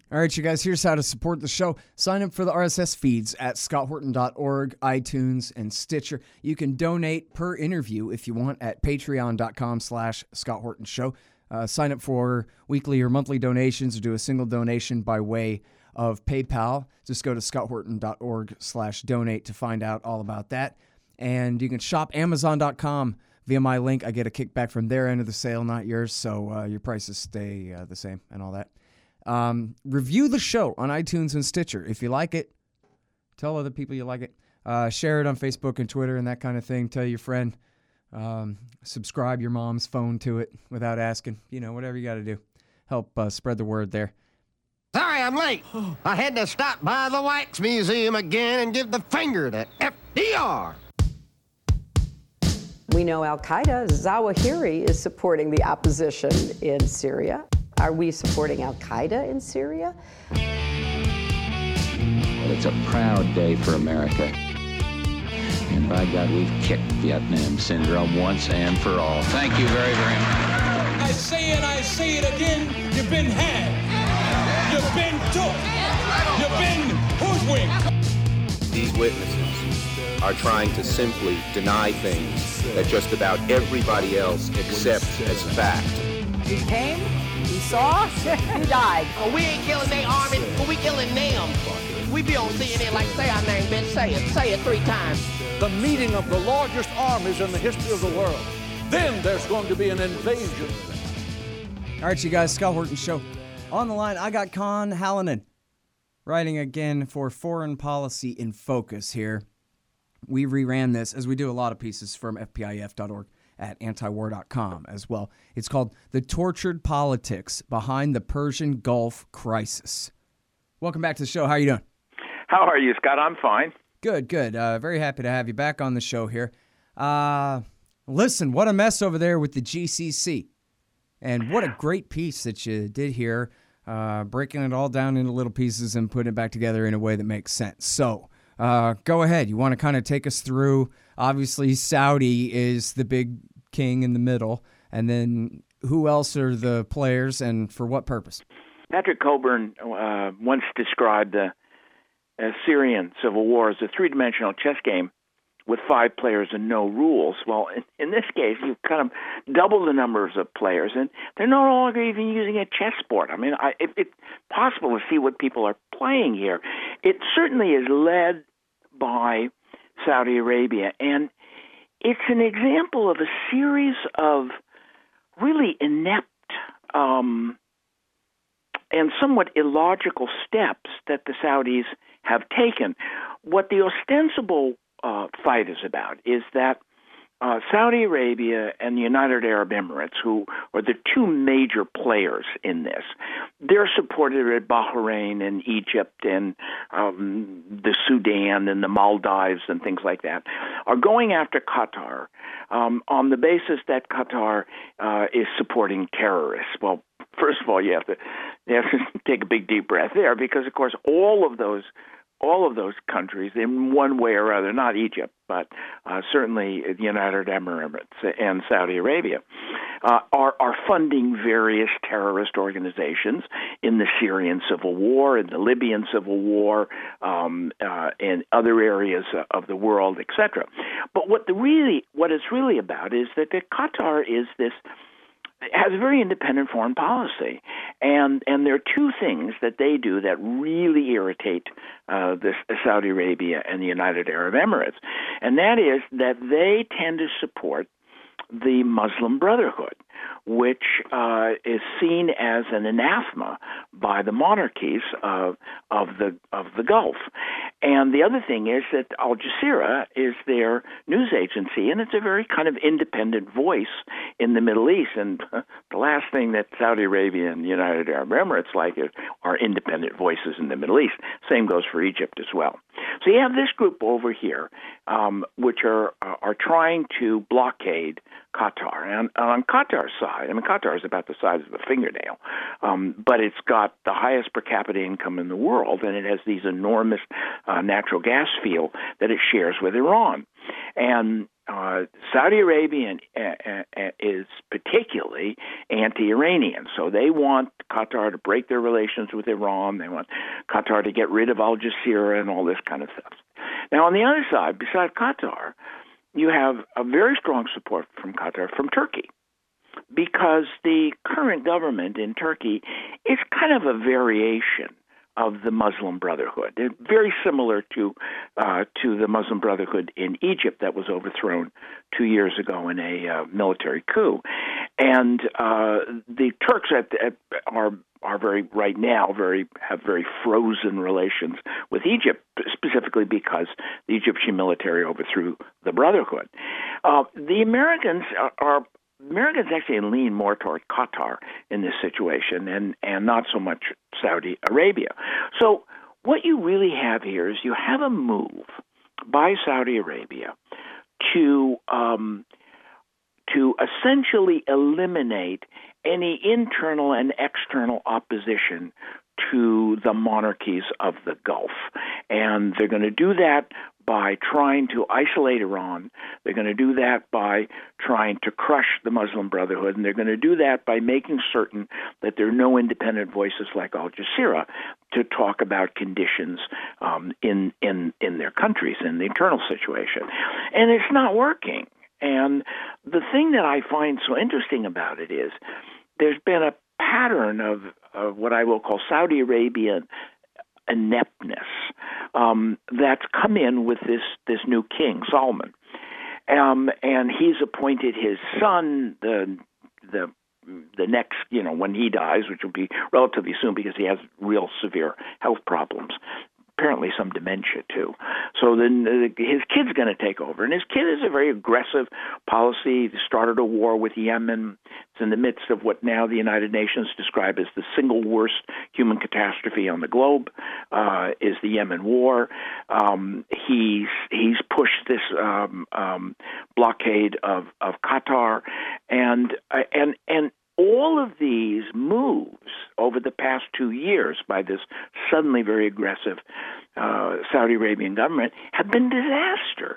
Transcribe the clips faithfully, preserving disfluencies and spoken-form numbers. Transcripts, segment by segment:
All right, you guys, here's how to support the show. Sign up for the R S S feeds at scott horton dot org, iTunes, and Stitcher. You can donate per interview if you want at patreon.com slash Scott Horton Show. Uh, sign up for weekly or monthly donations or do a single donation by way of PayPal. Just go to scott horton dot org slash donate to find out all about that. And you can shop amazon dot com via my link. I get a kickback from their end of the sale, not yours, so uh, your prices stay uh, the same and all that. Um, review the show on iTunes and Stitcher. If you like it, tell other people you like it. Uh, share it on Facebook and Twitter and that kind of thing. Tell your friend. Um, subscribe your mom's phone to it without asking. You know, whatever you got to do. Help uh, spread the word there. Sorry I'm late. I had to stop by the Wax Museum again and give the finger to F D R. We know Al-Qaeda, Zawahiri, is supporting the opposition in Syria. Are we supporting Al-Qaeda in Syria? Well, it's a proud day for America. And by God, we've kicked Vietnam syndrome once and for all. Thank you very, very much. I say it, I say it again, you've been had. You've been took. You've been hoodwinked. These witnesses are trying to simply deny things that just about everybody else accepts as fact. He came, he saw, he died. Oh, we ain't killing their army, but we killing them. We be on C N N like, say our name, bitch, say it. Say it three times. The meeting of the largest armies in the history of the world. Then there's going to be an invasion. All right, you guys, Scott Horton Show. On the line, I got Con Hallinan, writing again for Foreign Policy in Focus here. We reran this, as we do a lot of pieces from F P I F dot org at antiwar dot com as well. It's called The Tortured Politics Behind the Persian Gulf Crisis. Welcome back to the show. How are you doing? How are you, Scott? I'm fine. Good, good. Uh, very happy to have you back on the show here. Uh, listen, what a mess over there with the G C C. And what a great piece that you did here, uh, breaking it all down into little pieces and putting it back together in a way that makes sense. So uh, go ahead. You want to kind of take us through, obviously, Saudi is the big king in the middle. And then who else are the players and for what purpose? Patrick Coburn uh, once described the uh, Syrian civil war as a three-dimensional chess game with five players and no rules. Well, in, in this case, you've kind of double the numbers of players, and they're no longer even using a chessboard. I mean, I, it, it's possible to see what people are playing here. It certainly is led by Saudi Arabia, and it's an example of a series of really inept um, and somewhat illogical steps that the Saudis have taken. What the ostensible Uh, fight is about is that uh, Saudi Arabia and the United Arab Emirates, who are the two major players in this, they're supported by Bahrain and Egypt and um, the Sudan and the Maldives and things like that, are going after Qatar um, on the basis that Qatar uh, is supporting terrorists. Well, first of all, you have to you have to take a big deep breath there because, of course, all of those all of those countries, in one way or other, not Egypt, but uh, certainly the United Arab Emirates and Saudi Arabia, uh, are, are funding various terrorist organizations in the Syrian civil war, in the Libyan civil war, um, uh, in other areas of the world, et cetera. But what the really, what it's really about is that the Qatar is this has a very independent foreign policy, and and there are two things that they do that really irritate uh, this Saudi Arabia and the United Arab Emirates, and that is that they tend to support the Muslim Brotherhood, which uh, is seen as an anathema by the monarchies of of the of the Gulf. And the other thing is that Al Jazeera is their news agency, and it's a very kind of independent voice in the Middle East. And uh, the last thing that Saudi Arabia and the United Arab Emirates like is, are independent voices in the Middle East. Same goes for Egypt as well. So you have this group over here, um, which are uh, are trying to blockade Qatar. And on Qatar's side, I mean, Qatar is about the size of a fingernail, um, but it's got the highest per capita income in the world, and it has these enormous uh, natural gas field that it shares with Iran. And uh, Saudi Arabia uh, is particularly anti-Iranian, so they want Qatar to break their relations with Iran. They want Qatar to get rid of Al Jazeera and all this kind of stuff. Now, on the other side, beside Qatar, you have a very strong support from Qatar from Turkey, because the current government in Turkey is kind of a variation of the Muslim Brotherhood. They're very similar to uh, to the Muslim Brotherhood in Egypt that was overthrown two years ago in a uh, military coup. And uh, the Turks at, at, are are very right now very have very frozen relations with Egypt, specifically because the Egyptian military overthrew the Brotherhood. Uh, the Americans are, are Americans actually lean more toward Qatar in this situation and, and not so much Saudi Arabia. So what you really have here is you have a move by Saudi Arabia to um, to essentially eliminate any internal and external opposition to the monarchies of the Gulf. And they're going to do that by trying to isolate Iran. They're going to do that by trying to crush the Muslim Brotherhood, and they're going to do that by making certain that there are no independent voices like Al Jazeera to talk about conditions um, in, in, in their countries, in the internal situation. And it's not working. And the thing that I find so interesting about it is there's been a pattern of, of what I will call Saudi Arabian ineptness um, that's come in with this, this new king, Salman. Um, and he's appointed his son, the the the next, you know, when he dies, which will be relatively soon because he has real severe health problems. Apparently some dementia, too. So then uh, his kid's going to take over. And his kid is a very aggressive policy. He started a war with Yemen. It's in the midst of what now the United Nations describe as the single worst human catastrophe on the globe, uh, is the Yemen war. Um, he's he's pushed this um, um, blockade of, of Qatar. And uh, and and all of these moves over the past two years by this suddenly very aggressive uh, Saudi Arabian government have been disasters.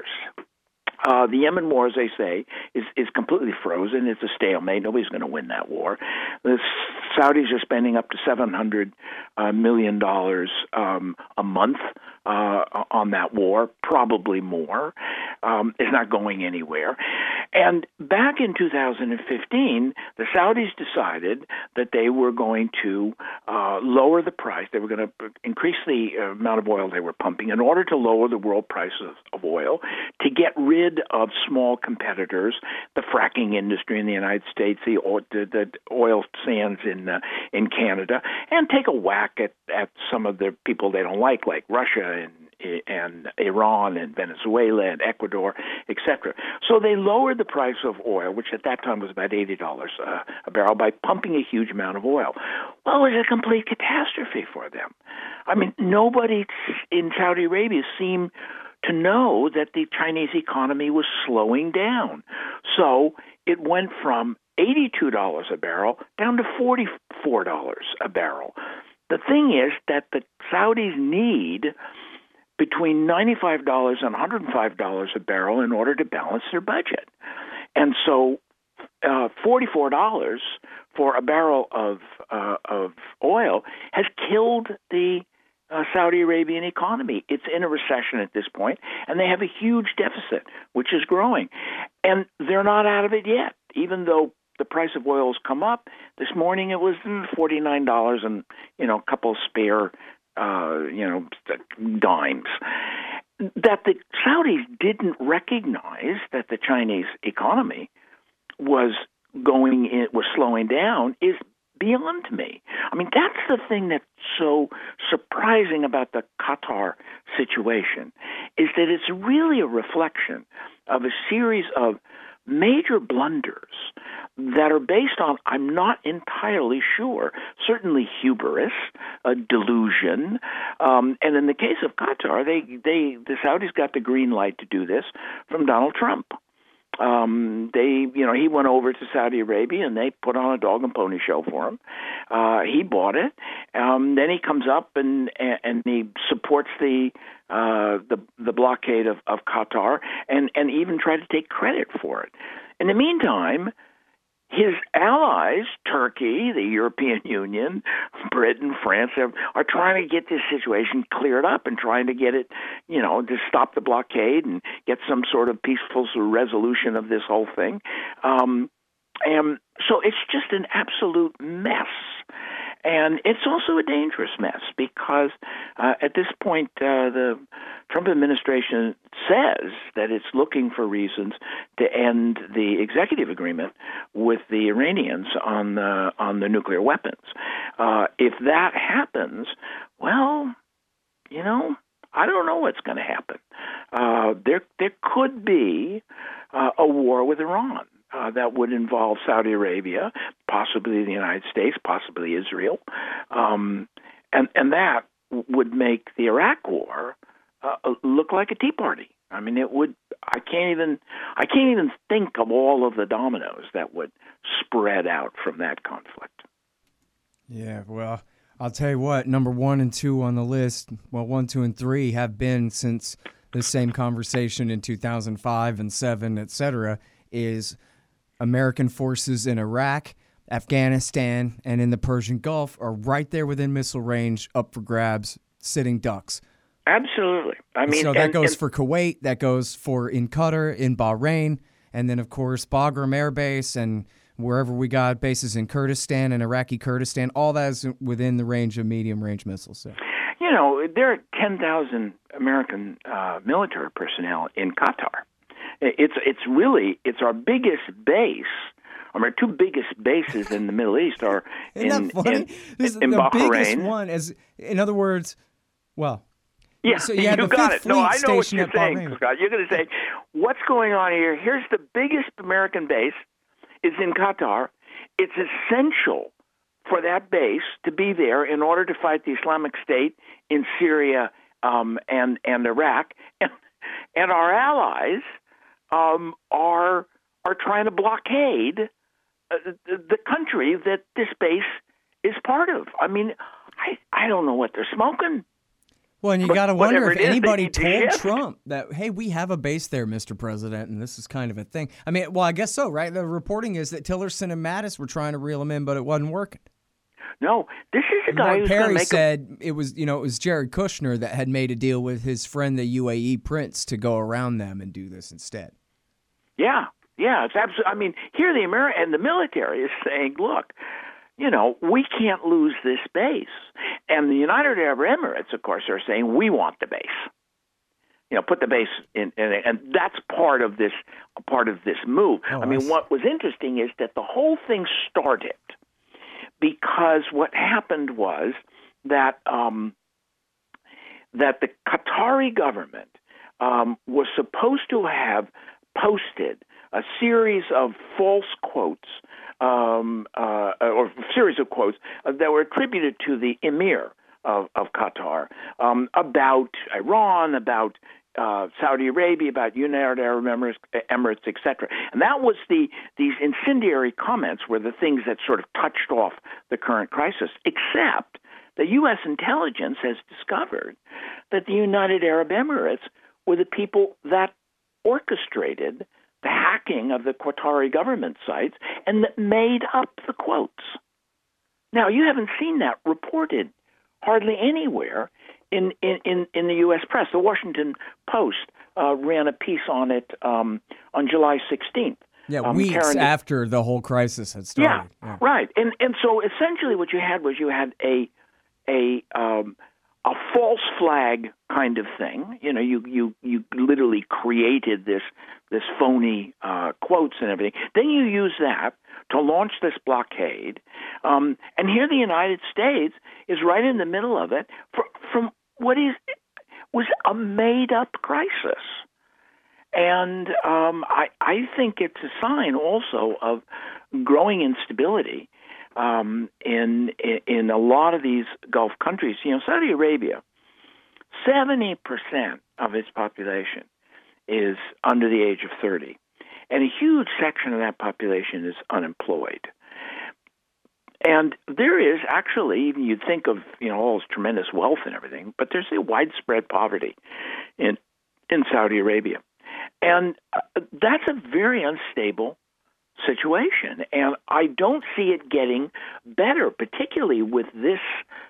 Uh, the Yemen war, as they say, is, is completely frozen. It's a stalemate. Nobody's going to win that war. The Saudis are spending up to seven hundred uh, million dollars um, a month uh, on that war, probably more. Um, it's not going anywhere. And back in two thousand fifteen, the Saudis decided that they were going to uh, lower the price. They were going to increase the uh, amount of oil they were pumping in order to lower the world price of, of oil, to get rid of small competitors, the fracking industry in the United States, the, the, the oil sands in uh, in Canada, and take a whack at, at some of the people they don't like, like Russia and and Iran and Venezuela and Ecuador, et cetera. So they lowered the price of oil, which at that time was about eighty dollars uh, a barrel, by pumping a huge amount of oil. Well, it was a complete catastrophe for them. I mean, nobody in Saudi Arabia seemed to know that the Chinese economy was slowing down. So it went from eighty-two dollars a barrel down to forty-four dollars a barrel. The thing is that the Saudis need between ninety-five dollars and one hundred five dollars a barrel in order to balance their budget. And so uh, forty-four dollars for a barrel of uh, of oil has killed the uh, Saudi Arabian economy. It's in a recession at this point, and they have a huge deficit, which is growing. And they're not out of it yet, even though the price of oil has come up. This morning it was forty-nine dollars and, you know, a couple of spare Uh, you know, dimes. That the Saudis didn't recognize that the Chinese economy was going in, was slowing down is beyond me. I mean, that's the thing that's so surprising about the Qatar situation, is that it's really a reflection of a series of major blunders that are based on, I'm not entirely sure, certainly hubris, a delusion, um, and in the case of Qatar, they, they the Saudis got the green light to do this from Donald Trump. Um, they, you know, he went over to Saudi Arabia and they put on a dog and pony show for him. Uh, he bought it. Um, then he comes up and and he supports the uh, the the blockade of, of Qatar and and even tried to take credit for it. In the meantime, his allies, Turkey, the European Union, Britain, France, are, are trying to get this situation cleared up and trying to get it, you know, to stop the blockade and get some sort of peaceful resolution of this whole thing. Um, and so it's just an absolute mess. And it's also a dangerous mess because uh, at this point, uh, the Trump administration says that it's looking for reasons to end the executive agreement with the Iranians on the on the nuclear weapons. Uh, if that happens, well, you know, I don't know what's going to happen. Uh, there there could be uh, a war with Iran. Uh, that would involve Saudi Arabia, possibly the United States, possibly Israel, um, and and that would make the Iraq War uh, look like a Tea Party. I mean, it would. I can't even. I can't even think of all of the dominoes that would spread out from that conflict. Yeah, well, I'll tell you what. Number one and two on the list. Well, one, two, and three have been since the same conversation in two thousand five and seven, et cetera. Is American forces in Iraq, Afghanistan, and in the Persian Gulf are right there within missile range, up for grabs, sitting ducks. Absolutely. I mean, so that and, goes and, for Kuwait, that goes for in Qatar, in Bahrain, and then, of course, Bagram Air Base and wherever we got bases in Kurdistan and Iraqi Kurdistan, all that is within the range of medium-range missiles. So. You know, there are ten thousand American uh, military personnel in Qatar. It's it's really it's our biggest base. I mean, our two biggest bases in the Middle East are in, Isn't that funny? in, this in the Bahrain. Biggest one, as in other words, well, yeah, so you, you had the got Fifth it. No, I know what Station you're at saying, Bahrain. Scott. You're going to say, what's going on here? Here's the biggest American base is in Qatar. It's essential for that base to be there in order to fight the Islamic State in Syria um, and and Iraq, and, and our allies. Um, are are trying to blockade uh, the, the country that this base is part of. I mean, I I don't know what they're smoking. Well, and you got to wonder if is, anybody told Trump that, hey, we have a base there, Mister President, and this is kind of a thing. I mean, well, I guess so, right? The reporting is that Tillerson and Mattis were trying to reel him in, but it wasn't working. No, this is a and guy Mark who's Perry make said a... it was, you know, it was Jared Kushner that had made a deal with his friend, the U A E prince, to go around them and do this instead. Yeah, yeah, it's absolutely. I mean, here the American and the military is saying, look, you know, we can't lose this base, and the United Arab Emirates, of course, are saying we want the base. You know, put the base in, in and that's part of this part of this move. Oh, I mean, I what was interesting is that the whole thing started because what happened was that um, that the Qatari government um, was supposed to have posted a series of false quotes um, uh, or series of quotes uh, that were attributed to the emir of, of Qatar um, about Iran, about uh, Saudi Arabia, about United Arab Emirates, Emirates, et cetera. And that was the these incendiary comments were the things that sort of touched off the current crisis, except the U S intelligence has discovered that the United Arab Emirates were the people that orchestrated the hacking of the Qatari government sites and that made up the quotes. Now, you haven't seen that reported hardly anywhere in, in, in, in the U S press. The Washington Post uh, ran a piece on it um, on July sixteenth. Yeah, um, weeks Karen, after the whole crisis had started. Yeah, yeah, right. And and so essentially what you had was you had a a um, a false flag kind of thing. You know, you you, you literally created this this phony uh, quotes and everything. Then you use that to launch this blockade. Um, and here the United States is right in the middle of it for, from what is was a made-up crisis. And um, I, I think it's a sign also of growing instability um, in, in in a lot of these Gulf countries. You know, Saudi Arabia, seventy percent of its population is under the age of thirty. and a huge section of that population is unemployed. And there is actually, even you'd think of, you know, all this tremendous wealth and everything, but there's a widespread poverty in in Saudi Arabia. And uh, that's a very unstable situation. And I don't see it getting better, particularly with this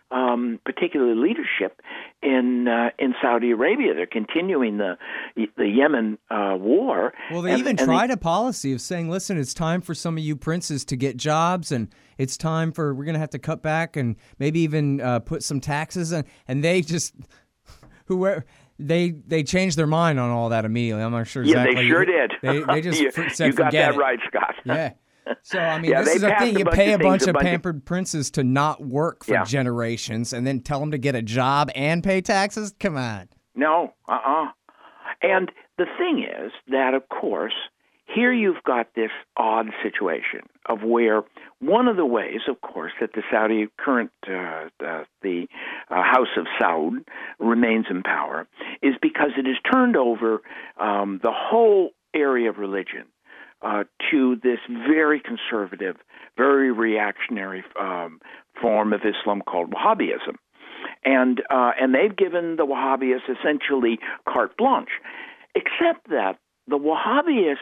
um, particular leadership in uh, in Saudi Arabia. They're continuing the the Yemen uh, war. Well, they and, even and tried they, a policy of saying, listen, it's time for some of you princes to get jobs, and it's time for, we're going to have to cut back and maybe even uh, put some taxes. And, and they just, whoever... They they changed their mind on all that immediately. I'm not sure exactly. Yeah, they sure did. They, they just you, for, said you got forget that it. right, Scott. Yeah. So, I mean, yeah, this is the thing. a You bunch pay of a bunch things, of a bunch pampered of... princes to not work for yeah. generations and then tell them to get a job and pay taxes? Come on. No, uh-uh. And the thing is that, of course, here you've got this odd situation of where one of the ways, of course, that the Saudi current, uh, uh, the uh, House of Saud remains in power is because it has turned over um, the whole area of religion uh, to this very conservative, very reactionary um, form of Islam called Wahhabism. And, uh, and they've given the Wahhabis essentially carte blanche, except that the Wahhabis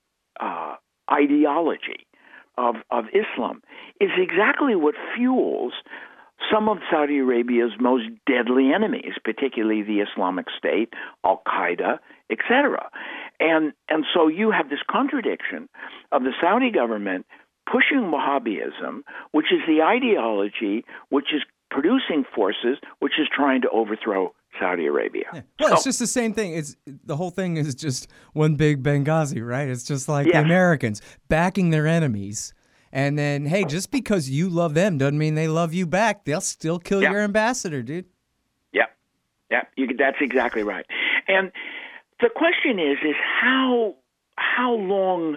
Uh, ideology of, of Islam is exactly what fuels some of Saudi Arabia's most deadly enemies, particularly the Islamic State, Al-Qaeda, et cetera. And, and so you have this contradiction of the Saudi government pushing Wahhabism, which is the ideology which is producing forces which is trying to overthrow Saudi Arabia. Yeah. Well, so, it's just the same thing. It's the whole thing is just one big Benghazi, right? It's just like yeah. the Americans backing their enemies. And then, hey, just because you love them doesn't mean they love you back. They'll still kill yeah. your ambassador, dude. Yeah, yeah, you, that's exactly right. And the question is, is how how long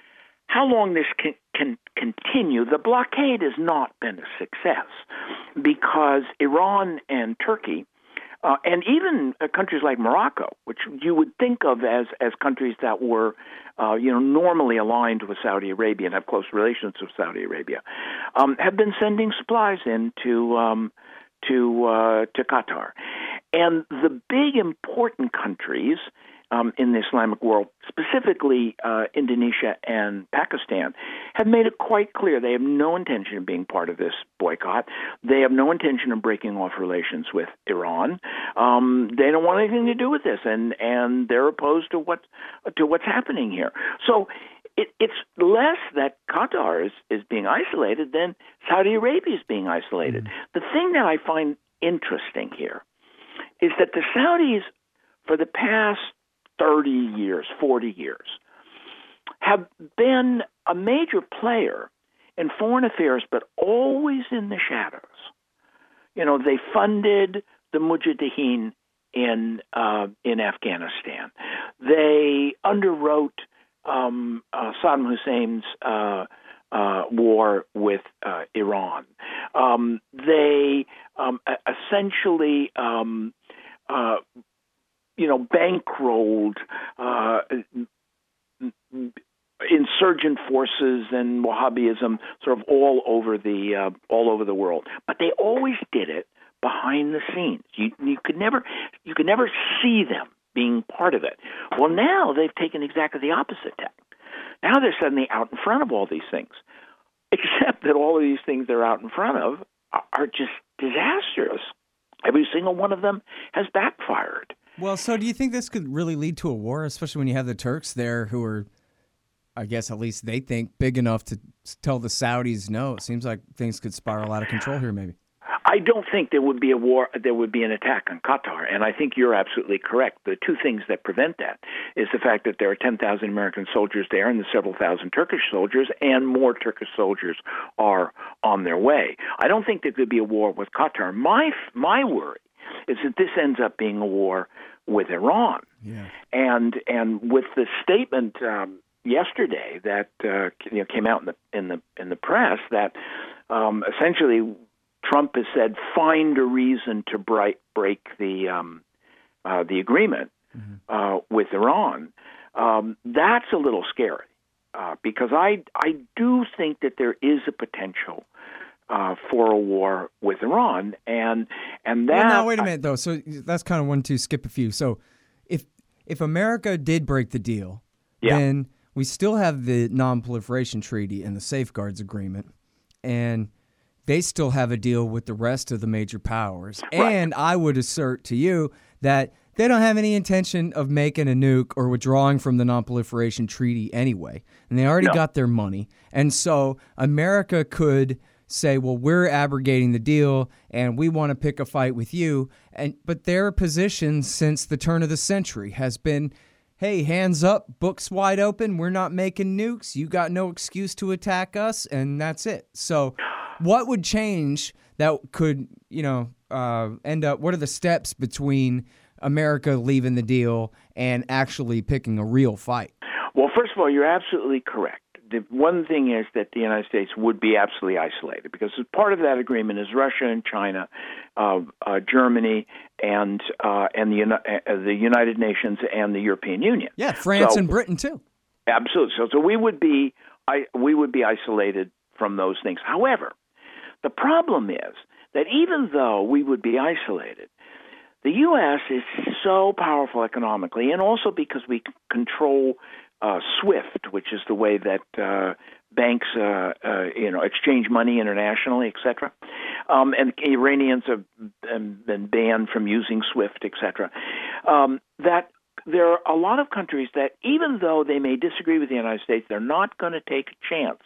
how long this can, can continue? The blockade has not been a success because Iran and Turkey. Uh, and even uh, countries like Morocco, which you would think of as, as countries that were, uh, you know, normally aligned with Saudi Arabia and have close relations with Saudi Arabia, um, have been sending supplies in to um, to uh, to Qatar. And the big important countries um, in the Islamic world, specifically uh, Indonesia and Pakistan, have made it quite clear they have no intention of being part of this boycott. They have no intention of breaking off relations with Iran. Um, they don't want anything to do with this, and, and they're opposed to what to what's happening here. So it, it's less that Qatar is, is being isolated than Saudi Arabia is being isolated. Mm-hmm. The thing that I find interesting here is that the Saudis, for the past thirty years, forty years, have been a major player in foreign affairs, but always in the shadows. You know, they funded the Mujahideen in uh, in Afghanistan. They underwrote um, uh, Saddam Hussein's uh, uh, war with uh, Iran. Um, they um, essentially, um, uh, you know, bankrolled uh, insurgent forces and Wahhabism sort of all over the uh, all over the world. But they always did it behind the scenes. You you could never you could never see them being part of it. Well, now they've taken exactly the opposite tack. Now they're suddenly out in front of all these things, except that all of these things they're out in front of are just disastrous. Every single one of them has backfired. Well, so do you think this could really lead to a war, especially when you have the Turks there who are, I guess at least they think, big enough to tell the Saudis no? It seems like things could spiral out of control here maybe. I don't think there would be a war, there would be an attack on Qatar, and I think you're absolutely correct. The two things that prevent that is the fact that there are ten thousand American soldiers there and the several thousand Turkish soldiers, and more Turkish soldiers are on their way. I don't think there could be a war with Qatar. My my worry is that this ends up being a war with Iran. Yeah. And and with the statement um, yesterday that uh, you know, came out in the in the in the press that um, essentially Trump has said find a reason to break break the um, uh, the agreement mm-hmm. uh, with Iran. Um, that's a little scary. uh, because I I do think that there is a potential uh, for a war with Iran, and and that. Well, no, wait a minute though. So that's kind of one, two, skip a few. So if if America did break the deal, yeah. then we still have the Non-Proliferation Treaty and the Safeguards Agreement, and they still have a deal with the rest of the major powers. Right. And I would assert to you that they don't have any intention of making a nuke or withdrawing from the Non-Proliferation Treaty anyway. And they already no. got their money. And so America could say, well, we're abrogating the deal and we want to pick a fight with you. And but their position since the turn of the century has been, hey, hands up, books wide open. We're not making nukes. You got no excuse to attack us. And that's it. So what would change that could, you know, uh, end up, what are the steps between America leaving the deal and actually picking a real fight? Well, first of all, you're absolutely correct. The one thing is that the United States would be absolutely isolated because part of that agreement is Russia and China, uh, uh, Germany, and uh, and the uh, the United Nations and the European Union. Yeah, France so, and Britain too. Absolutely. So, so we would be I, we would be isolated from those things. However, the problem is that even though we would be isolated, the U S is so powerful economically, and also because we control uh, SWIFT, which is the way that uh, banks, uh, uh, you know, exchange money internationally, et cetera. Um, and Iranians have been banned from using SWIFT, et cetera. Um, that there are a lot of countries that, even though they may disagree with the United States, they're not going to take a chance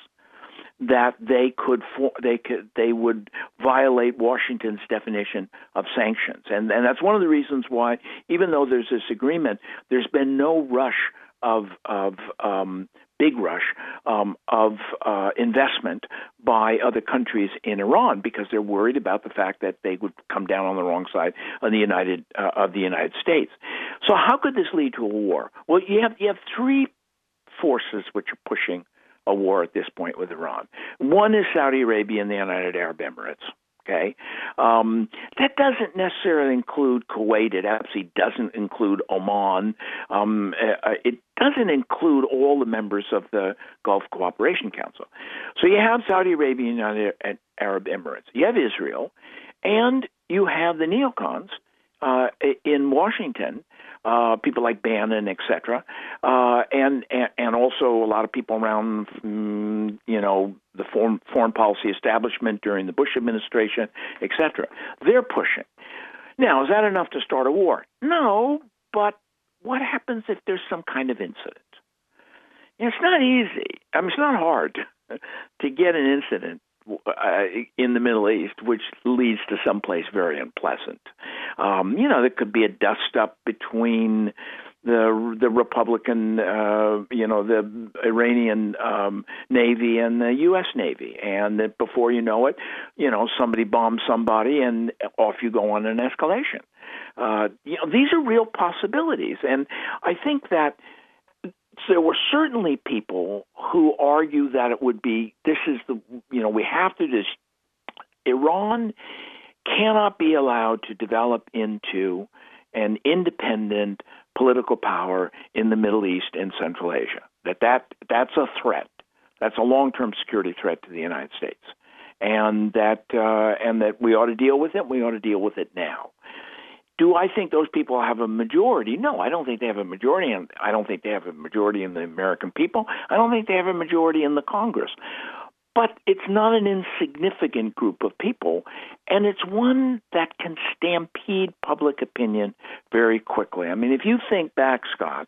that they could they could they would violate Washington's definition of sanctions, and and that's one of the reasons why, even though there's this agreement, there's been no rush of of um, big rush um, of uh, investment by other countries in Iran because they're worried about the fact that they would come down on the wrong side of the United uh, of the United States. So how could this lead to a war? Well, you have you have three forces which are pushing a war at this point with Iran. One is Saudi Arabia and the United Arab Emirates. Okay, um, that doesn't necessarily include Kuwait. It absolutely doesn't include Oman. Um, uh, it doesn't include all the members of the Gulf Cooperation Council. So you have Saudi Arabia and United Arab Emirates. You have Israel, and you have the neocons uh, in Washington. Uh, people like Bannon, et cetera, uh, and, and and also a lot of people around, mm, you know, the foreign, foreign policy establishment during the Bush administration, et cetera. They're pushing. Now, is that enough to start a war? No, but what happens if there's some kind of incident? You know, it's not easy. I mean, it's not hard to get an incident Uh, in the Middle East, which leads to someplace very unpleasant. Um, you know, there could be a dust-up between the the Republican, uh, you know, the Iranian um, Navy and the U S Navy, and that before you know it, you know, somebody bombs somebody, and off you go on an escalation. Uh, you know, these are real possibilities, and I think that there were certainly people who argue that it would be, this is the, you know, we have to just, Iran cannot be allowed to develop into an independent political power in the Middle East and Central Asia. That, that that's a threat. That's a long-term security threat to the United States. And that, uh, and that we ought to deal with it, we ought to deal with it now. Do I think those people have a majority? No, I don't think they have a majority. And I don't think they have a majority in the American people. I don't think they have a majority in the Congress. But it's not an insignificant group of people, and it's one that can stampede public opinion very quickly. I mean, if you think back, Scott,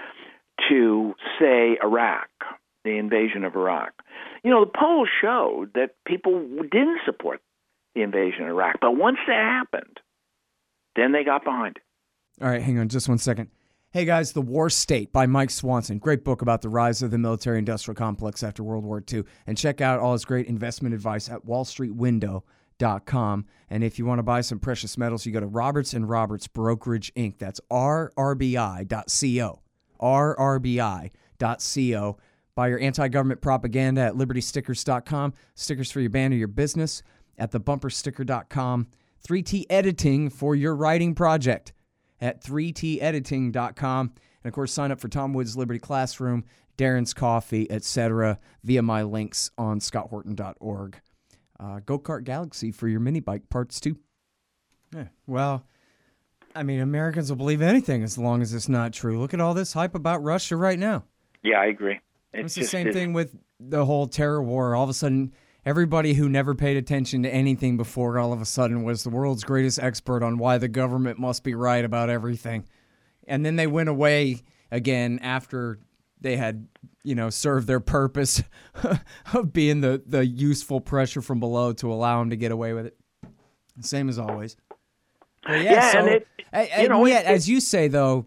to, say, Iraq, the invasion of Iraq, you know, the polls showed that people didn't support the invasion of Iraq. But once that happened, then they got behind it. All right, hang on just one second. Hey, guys, The War State by Mike Swanson. Great book about the rise of the military-industrial complex after World War Two. And check out all his great investment advice at wall street window dot com. And if you want to buy some precious metals, you go to Roberts and Roberts Brokerage, Incorporated. That's R R B I dot co. R R B I dot co. Buy your anti-government propaganda at liberty stickers dot com. Stickers for your band or your business at the bumper sticker dot com. three T Editing for your writing project at three T editing dot com. And, of course, sign up for Tom Woods Liberty Classroom. Darren's Coffee, et cetera, via my links on scott horton dot org. Uh, Go-Kart Galaxy for your mini bike parts, too. Yeah, well, I mean, Americans will believe anything as long as it's not true. Look at all this hype about Russia right now. Yeah, I agree. It's, It's the just- same it's- thing with the whole terror war. All of a sudden, everybody who never paid attention to anything before all of a sudden was the world's greatest expert on why the government must be right about everything. And then they went away again after they had, you know, served their purpose of being the, the useful pressure from below to allow them to get away with it. Same as always. But yeah, Yeah, so, and it- and you know, yet, it- as you say, though,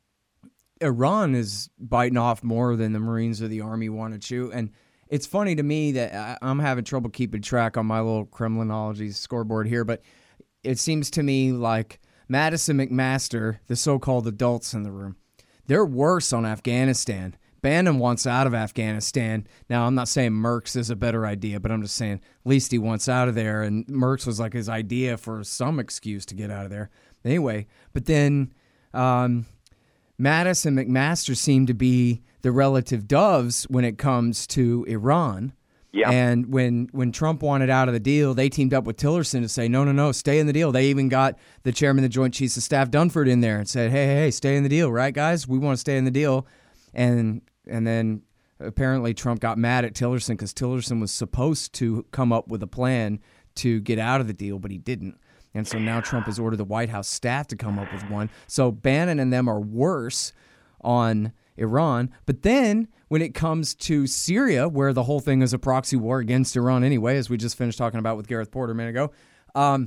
Iran is biting off more than the Marines or the Army wanted to. And it's funny to me that I, I'm having trouble keeping track on my little Kremlinology scoreboard here, but it seems to me like Mattis and McMaster, the so-called adults in the room, they're worse on Afghanistan. Bannon wants out of Afghanistan. Now, I'm not saying Merckx is a better idea, but I'm just saying at least he wants out of there. And Merckx was like his idea for some excuse to get out of there. Anyway, but then um, Mattis and McMaster seem to be the relative doves when it comes to Iran. Yeah. And when, when Trump wanted out of the deal, they teamed up with Tillerson to say, no, no, no, stay in the deal. They even got the chairman of the Joint Chiefs of Staff, Dunford, in there and said, hey, hey, hey, stay in the deal, right, guys? We want to stay in the deal. And and then apparently Trump got mad at Tillerson because Tillerson was supposed to come up with a plan to get out of the deal, but he didn't. And so now Trump has ordered the White House staff to come up with one. So Bannon and them are worse on Iran. But then when it comes to Syria, where the whole thing is a proxy war against Iran anyway, as we just finished talking about with Gareth Porter a minute ago, um,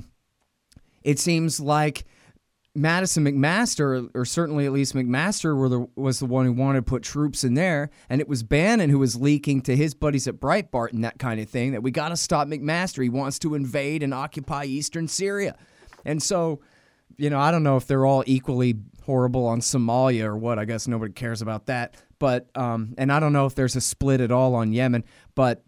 it seems like Mattis and McMaster, or certainly at least McMaster, were the, was the one who wanted to put troops in there, and it was Bannon who was leaking to his buddies at Breitbart and that kind of thing that we got to stop McMaster. He wants to invade and occupy eastern Syria. And so, you know, I don't know if they're all equally horrible on Somalia or what. I guess nobody cares about that. But um, and I don't know if there's a split at all on Yemen, but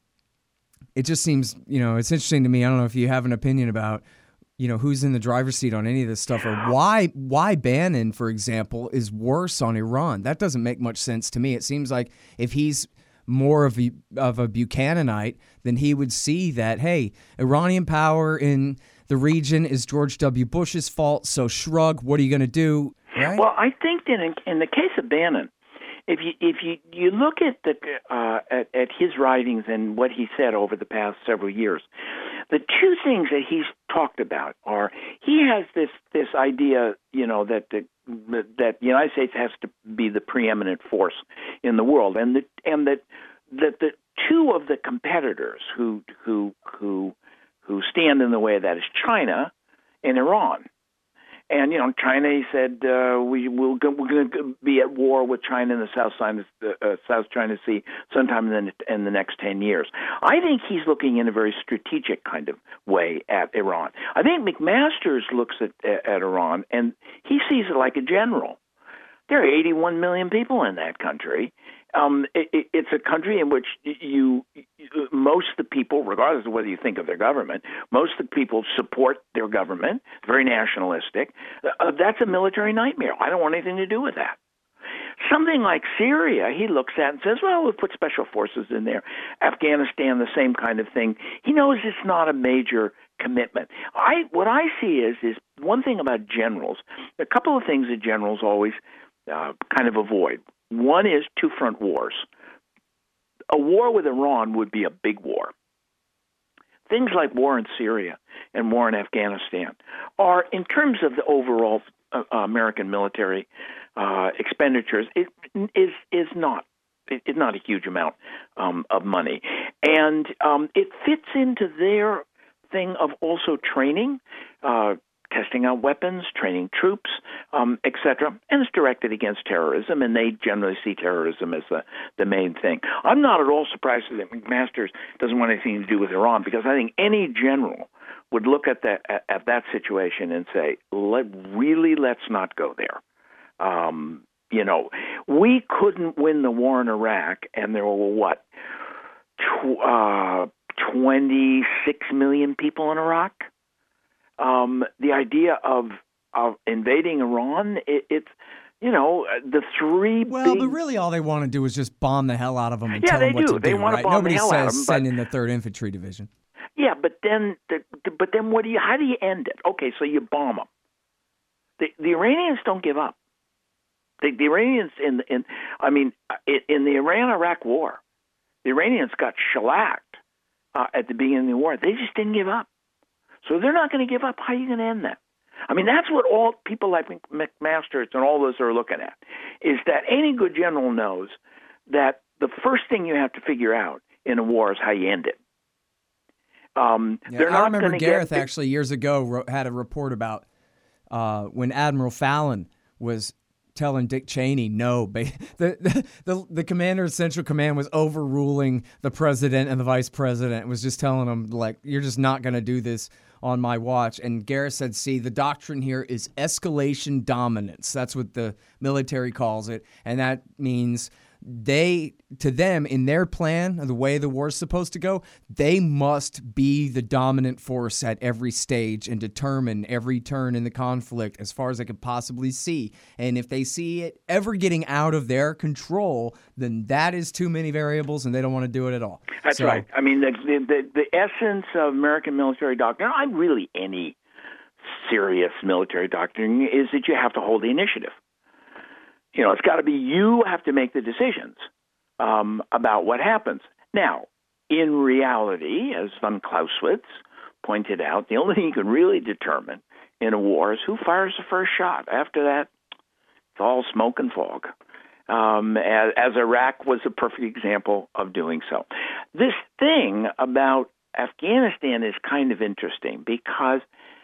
it just seems, you know, it's interesting to me. I don't know if you have an opinion about, you know, who's in the driver's seat on any of this stuff, or why why Bannon, for example, is worse on Iran. That doesn't make much sense to me. It seems like if he's more of a, of a Buchananite, then he would see that, hey, Iranian power in the region is George W. Bush's fault, so shrug, what are you going to do? Right? Well, I think that in, in the case of Bannon, if you if you, you look at the uh, at, at his writings and what he said over the past several years, the two things that he's talked about are he has this this idea, you know, that the that the United States has to be the preeminent force in the world, and the, and that that the two of the competitors who who who who stand in the way of that is China and Iran. And, you know, China, he said, uh, we, we'll go, we're going to be at war with China in the South China, uh, South China Sea sometime in the, in the next ten years. I think he's looking in a very strategic kind of way at Iran. I think McMaster looks at, at Iran, and he sees it like a general. There are eighty-one million people in that country. Um, it, it, it's a country in which you, you, most of the people, regardless of whether you think of their government, most of the people support their government, very nationalistic. Uh, that's a military nightmare. I don't want anything to do with that. Something like Syria, he looks at and says, well, we'll put special forces in there. Afghanistan, the same kind of thing. He knows it's not a major commitment. I What I see is, is one thing about generals, a couple of things that generals always uh, kind of avoid. One is two-front wars. A war with Iran would be a big war. Things like war in Syria and war in Afghanistan are, in terms of the overall uh, American military uh, expenditures, it is is not it, it's not a huge amount um, of money, and um, it fits into their thing of also training. Uh, testing out weapons, training troops, um, et cetera, and it's directed against terrorism, and they generally see terrorism as the, the main thing. I'm not at all surprised that McMaster doesn't want anything to do with Iran, because I think any general would look at that at, at that situation and say, Let, really, let's not go there. Um, you know, we couldn't win the war in Iraq, and there were, what, tw- uh, twenty-six million people in Iraq? Um, the idea of of invading Iran, it, it's you know, the three Well, big... but really all they want to do is just bomb the hell out of them and yeah, tell them they what do. to They do, want right? to bomb Nobody the hell says out of them, send but... in the third Infantry Division. Yeah, but then, the, but then, what do you? How do you end it? Okay, so you bomb them. The, the Iranians don't give up. The, the Iranians in, in, I mean, in, in the Iran-Iraq war, the Iranians got shellacked uh, at the beginning of the war. They just didn't give up. So they're not going to give up. How are you going to end that? I mean, that's what all people like McMaster and all those are looking at, is that any good general knows that the first thing you have to figure out in a war is how you end it. Um, yeah, they're I not remember Gareth get... actually years ago wrote, had a report about uh, when Admiral Fallon was telling Dick Cheney no. Ba- the, the the the commander of Central Command was overruling the president and the vice president. Was just telling him, like, you're just not going to do this on my watch. And Gareth said, see, the doctrine here is escalation dominance. That's what the military calls it, and that means they, to them, in their plan, the way the war's supposed to go, they must be the dominant force at every stage and determine every turn in the conflict as far as they could possibly see. And if they see it ever getting out of their control, then that is too many variables, and they don't want to do it at all. That's so, right. I mean, the, the the essence of American military doctrine, I really any serious military doctrine, is that you have to hold the initiative. You know, it's got to be you have to make the decisions um, about what happens. Now, in reality, as von Clausewitz pointed out, the only thing you can really determine in a war is who fires the first shot. After that, it's all smoke and fog, um, as, as Iraq was a perfect example of doing so. This thing about Afghanistan is kind of interesting because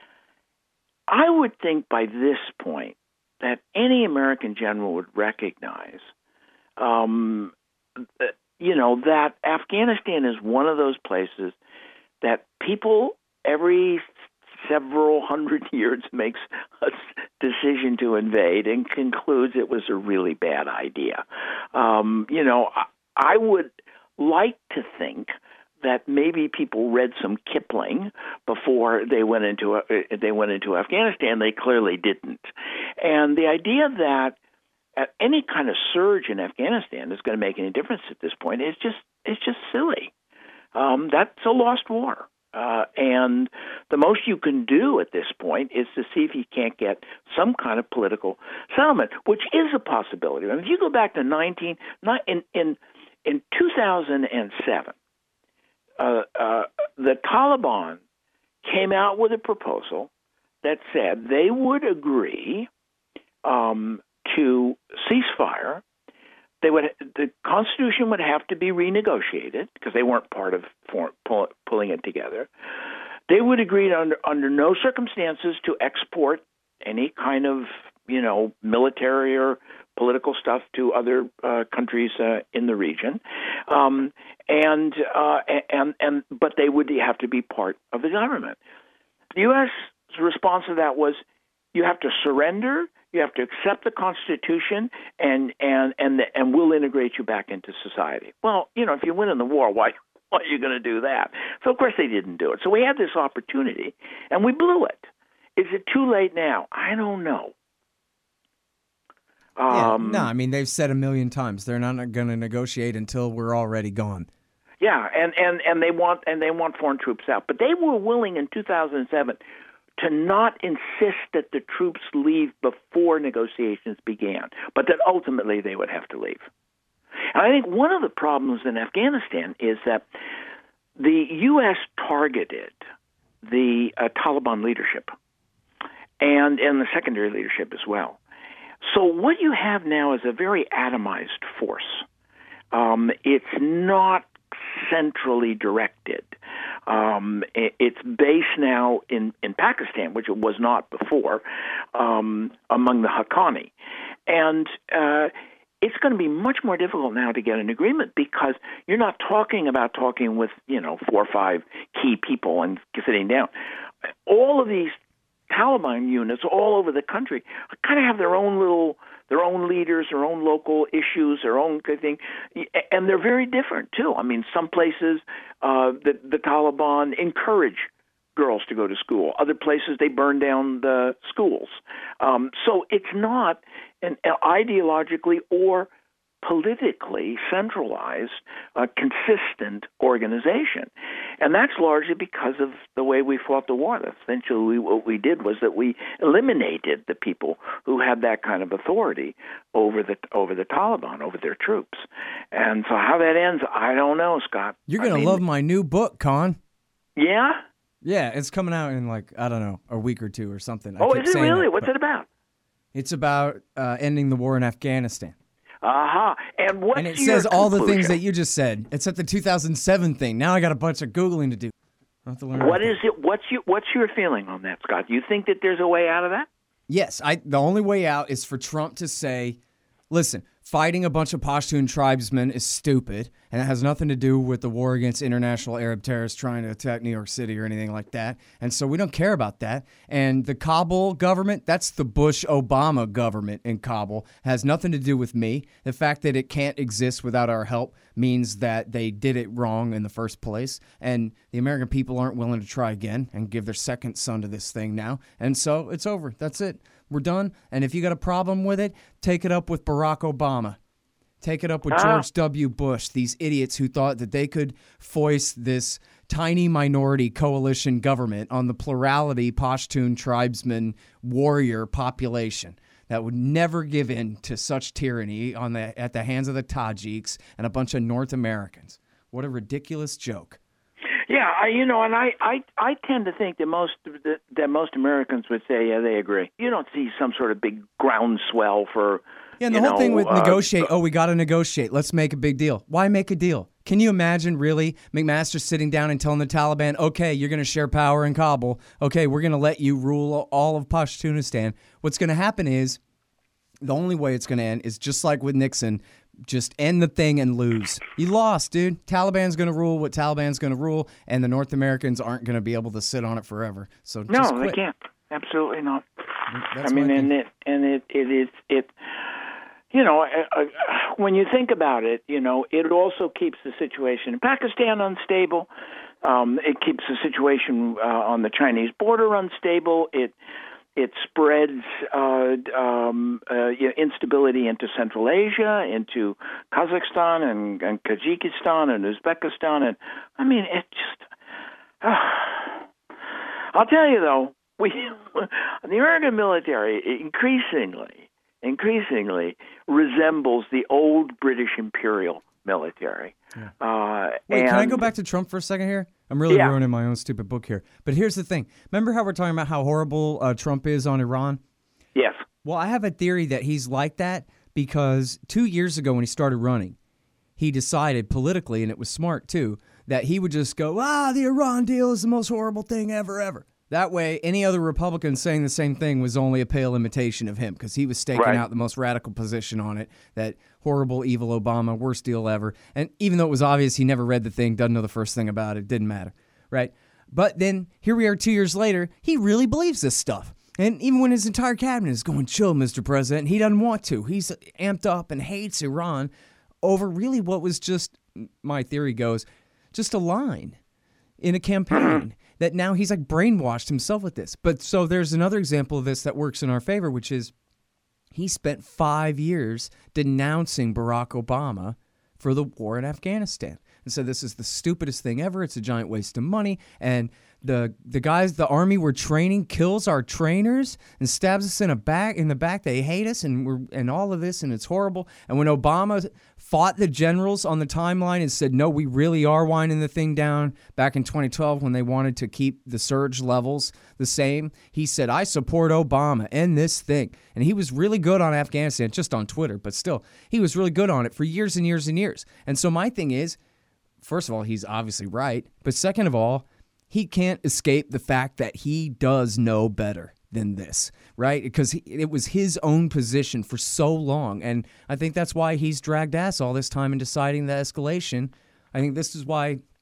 I would think by this point that any American general would recognize, um, you know, that Afghanistan is one of those places that people every several hundred years makes a decision to invade and concludes it was a really bad idea. Um, you know, I, I would like to think that maybe people read some Kipling before they went into uh, they went into Afghanistan. They clearly didn't. And the idea that any kind of surge in Afghanistan is going to make any difference at this point is just it's just silly. Um, that's a lost war. Uh, and the most you can do at this point is to see if you can't get some kind of political settlement, which is a possibility. I mean, if you go back to nineteen in in in two thousand seven. Uh, uh, the Taliban came out with a proposal that said they would agree um, to ceasefire. They would, the Constitution would have to be renegotiated because they weren't part of for, pull, pulling it together. They would agree to under under no circumstances to export any kind of you know military or political stuff to other uh, countries uh, in the region, um, and uh, and and but they would have to be part of the government. The U S response to that was, you have to surrender, you have to accept the Constitution, and and and and we'll integrate you back into society. Well, you know, if you win in the war, why why are you going to do that? So of course they didn't do it. So we had this opportunity, and we blew it. Is it too late now? I don't know. Um, yeah, no, I mean, they've said a million times they're not going to negotiate until we're already gone. Yeah, and, and, and they want and they want foreign troops out. But they were willing in two thousand seven to not insist that the troops leave before negotiations began, but that ultimately they would have to leave. And I think one of the problems in Afghanistan is that the U S targeted the uh, Taliban leadership and, and the secondary leadership as well. So what you have now is a very atomized force. Um, it's not centrally directed. Um, it, it's based now in, in Pakistan, which it was not before, um, among the Haqqani. And uh, it's going to be much more difficult now to get an agreement because you're not talking about talking with, you know, four or five key people and sitting down. All of these Taliban units all over the country kind of have their own little, their own leaders, their own local issues, their own thing, and they're very different too. I mean, some places uh, the, the Taliban encourage girls to go to school. Other places they burn down the schools. Um, so it's not an ideologically or politically centralized, uh, consistent organization. And that's largely because of the way we fought the war. Essentially, we, what we did was that we eliminated the people who had that kind of authority over the over the Taliban, over their troops. And so how that ends, I don't know, Scott. You're going to love my new book, Con. Yeah? Yeah, it's coming out in like, I don't know, a week or two or something. Oh, I keep is it saying really? that, What's it about? It's about uh, ending the war in Afghanistan. Uh-huh. And what's And it your says all the conclusion? things that you just said. It's at the two thousand seven thing. Now I got a bunch of Googling to do. I'll have to learn What about is it? What's your What's your feeling on that, Scott? Do you think that there's a way out of that? Yes, I. The only way out is for Trump to say, listen, fighting a bunch of Pashtun tribesmen is stupid, and it has nothing to do with the war against international Arab terrorists trying to attack New York City or anything like that. And so we don't care about that. And the Kabul government, that's the Bush-Obama government in Kabul, has nothing to do with me. The fact that it can't exist without our help means that they did it wrong in the first place. And the American people aren't willing to try again and give their second son to this thing now. And so it's over. That's it. We're done. And if you got a problem with it, take it up with Barack Obama. Take it up with Ah. George W. Bush, these idiots who thought that they could foist this tiny minority coalition government on the plurality Pashtun tribesman warrior population that would never give in to such tyranny on the at the hands of the Tajiks and a bunch of North Americans. What a ridiculous joke. Yeah, I, you know, and I, I, I tend to think that most that, that most Americans would say, yeah, they agree. You don't see some sort of big groundswell for. Yeah, and the you whole know, thing with uh, negotiate, oh, we got to negotiate. Let's make a big deal. Why make a deal? Can you imagine, really, McMaster sitting down and telling the Taliban, okay, you're going to share power in Kabul. Okay, we're going to let you rule all of Pashtunistan. What's going to happen is, the only way it's going to end is just like with Nixon, just end the thing and lose. You lost, dude. Taliban's going to rule what Taliban's going to rule, and the North Americans aren't going to be able to sit on it forever. So No, just they quit. can't. Absolutely not. That's I mean, my and thing. it and it it is it. You know, uh, uh, when you think about it, you know, it also keeps the situation in Pakistan unstable. Um, it keeps the situation uh, on the Chinese border unstable. It it spreads uh, um, uh, you know, instability into Central Asia, into Kazakhstan and, and Kyrgyzstan and Uzbekistan, and I mean, it just. Uh, I'll tell you though, we the American military increasingly. increasingly resembles the old British imperial military. Yeah. Uh, Wait, and can I go back to Trump for a second here? I'm really Yeah. ruining my own stupid book here. But here's the thing. Remember how we're talking about how horrible uh, Trump is on Iran? Yes. Well, I have a theory that he's like that because two years ago when he started running, he decided politically, and it was smart too, that he would just go, ah, the Iran deal is the most horrible thing ever, ever. That way, any other Republican saying the same thing was only a pale imitation of him because he was staking Right. out the most radical position on it, that horrible, evil Obama, worst deal ever. And even though it was obvious he never read the thing, doesn't know the first thing about it, didn't matter, right? But then here we are two years later, he really believes this stuff. And even when his entire cabinet is going, chill, Mister President, he doesn't want to. He's amped up and hates Iran over really what was just, my theory goes, just a line in a campaign. That now he's like brainwashed himself with this. But so there's another example of this that works in our favor, which is he spent five years denouncing Barack Obama for the war in Afghanistan and said this is the stupidest thing ever. It's a giant waste of money. And the the guys the army we're training kills our trainers and stabs us in a back in the back. They hate us and we're and all of this and it's horrible. And when Obama fought the generals on the timeline and said, no, we really are winding the thing down back in twenty twelve when they wanted to keep the surge levels the same, he said, I support Obama, end this thing. And he was really good on Afghanistan, just on Twitter, but still, he was really good on it for years and years and years. And so my thing is, first of all, he's obviously right. But second of all, he can't escape the fact that he does know better than this, right? Because he, it was his own position for so long. And I think that's why he's dragged ass all this time in deciding the escalation. I think this is why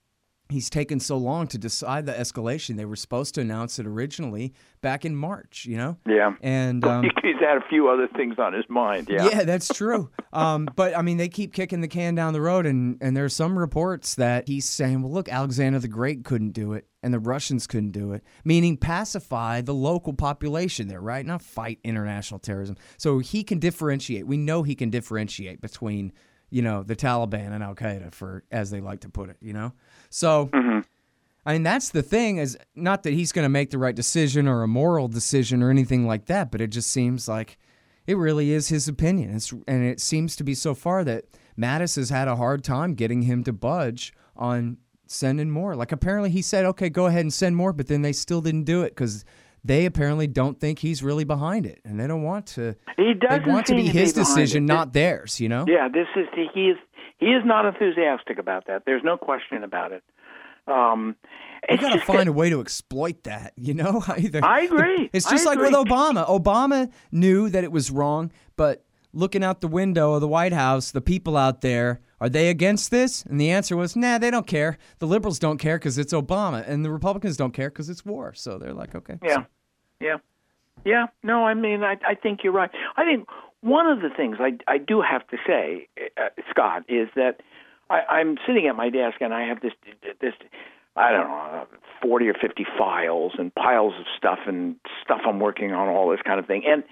he's taken so long to decide the escalation. They were supposed to announce it originally back in March, you know? Yeah. And um, he's had a few other things on his mind, yeah. Yeah, that's true. um, but, I mean, they keep kicking the can down the road, and, and there are some reports that he's saying, well, look, Alexander the Great couldn't do it, and the Russians couldn't do it, meaning pacify the local population there, right? Not fight international terrorism. So he can differentiate. We know he can differentiate between, you know, the Taliban and Al-Qaeda, for as they like to put it, you know? So, mm-hmm. I mean, that's the thing, is not that he's going to make the right decision or a moral decision or anything like that, but it just seems like it really is his opinion. It's, and it seems to be so far that Mattis has had a hard time getting him to budge on sending more. Like, apparently he said, okay, go ahead and send more, but then they still didn't do it because they apparently don't think he's really behind it, and they don't want to. He doesn't They want to be seem to his be behind decision, it. not theirs, you know? Yeah, this is he is he is not enthusiastic about that. There's no question about it. Um, You it's got to just find that- a way to exploit that, you know? Either I agree. It's I just like agree. with Obama. Obama knew that it was wrong, but looking out the window of the White House, the people out there, are they against this? And the answer was, nah, they don't care. The liberals don't care because it's Obama, and the Republicans don't care because it's war. So they're like, okay. Yeah, So- yeah, yeah. No, I mean, I, I think you're right. I think one of the things I, I do have to say, uh, Scott, is that I, I'm sitting at my desk and I have this this I don't know forty or fifty files and piles of stuff and stuff I'm working on, all this kind of thing, and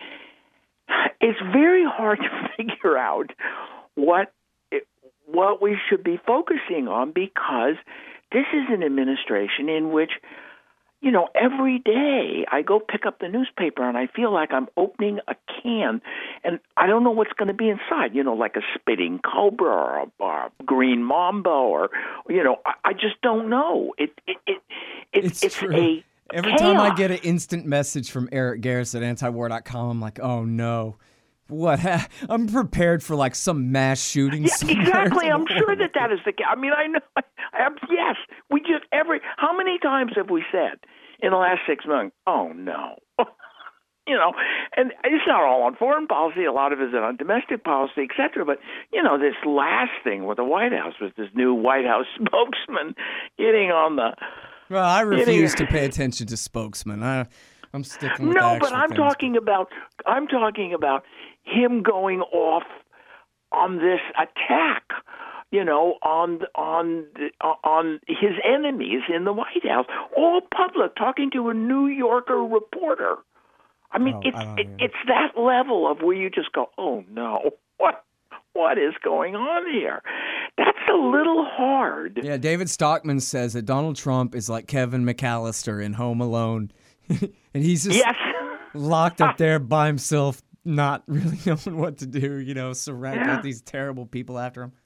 it's very hard to figure out what it, what we should be focusing on, because this is an administration in which, you know, every day I go pick up the newspaper and I feel like I'm opening a can and I don't know what's going to be inside, you know, like a spitting cobra or a, or a green mamba or, you know, I, I just don't know. It, it, it, it It's It's true. a Every chaos. time I get an instant message from Eric Garris at antiwar dot com, I'm like, oh no. What? Ha- I'm prepared for like some mass shooting. Yeah, somewhere. exactly. It's I'm sure that that is the case. I mean, I know. I, I, yes, we just every. How many times have we said in the last six months? Oh no, you know, and it's not all on foreign policy. A lot of it is on domestic policy, et cetera. But you know, this last thing with the White House was this new White House spokesman getting on the. Well, I getting, refuse to pay attention to spokesmen. I, I'm sticking with No, the but actual I'm things. talking about. I'm talking about him going off on this attack, you know, on on on his enemies in the White House, all public, talking to a New Yorker reporter. I mean, Oh, it's I don't it, even- it's that level of where you just go, oh no, what what is going on here? That's a little hard. Yeah, David Stockman says that Donald Trump is like Kevin McAllister in Home Alone, and he's just Yes. locked up there by himself, not really knowing what to do, you know, surrounded Yeah. with these terrible people after him.